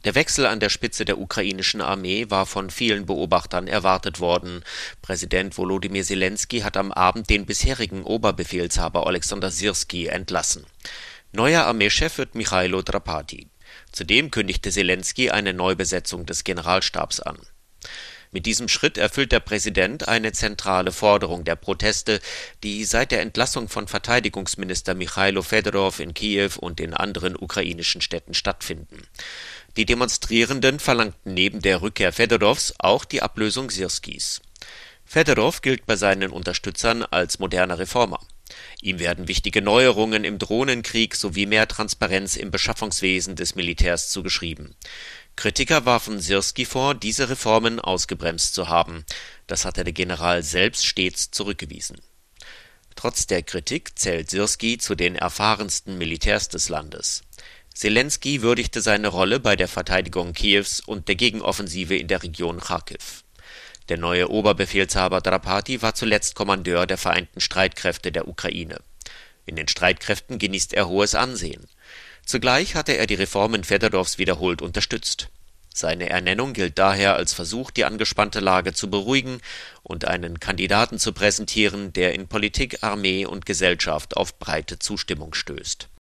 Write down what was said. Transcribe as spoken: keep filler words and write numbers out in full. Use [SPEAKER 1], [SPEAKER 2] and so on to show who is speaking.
[SPEAKER 1] Der Wechsel an der Spitze der ukrainischen Armee war von vielen Beobachtern erwartet worden. Präsident Volodymyr Selenskyj hat am Abend den bisherigen Oberbefehlshaber Oleksandr Syrskij entlassen. Neuer Armeechef wird Michailo Drapati. Zudem kündigte Selenskyj eine Neubesetzung des Generalstabs an. Mit diesem Schritt erfüllt der Präsident eine zentrale Forderung der Proteste, die seit der Entlassung von Verteidigungsminister Michailo Fedorow in Kiew und in anderen ukrainischen Städten stattfinden. Die Demonstrierenden verlangten neben der Rückkehr Fedorows auch die Ablösung Syrskijs. Fedorow gilt bei seinen Unterstützern als moderner Reformer. Ihm werden wichtige Neuerungen im Drohnenkrieg sowie mehr Transparenz im Beschaffungswesen des Militärs zugeschrieben. Kritiker warfen Syrskij vor, diese Reformen ausgebremst zu haben. Das hatte der General selbst stets zurückgewiesen. Trotz der Kritik zählt Syrskij zu den erfahrensten Militärs des Landes. Selenskyj würdigte seine Rolle bei der Verteidigung Kiews und der Gegenoffensive in der Region Charkiw. Der neue Oberbefehlshaber Drapati war zuletzt Kommandeur der Vereinten Streitkräfte der Ukraine. In den Streitkräften genießt er hohes Ansehen. Zugleich hatte er die Reformen Fedorows wiederholt unterstützt. Seine Ernennung gilt daher als Versuch, die angespannte Lage zu beruhigen und einen Kandidaten zu präsentieren, der in Politik, Armee und Gesellschaft auf breite Zustimmung stößt.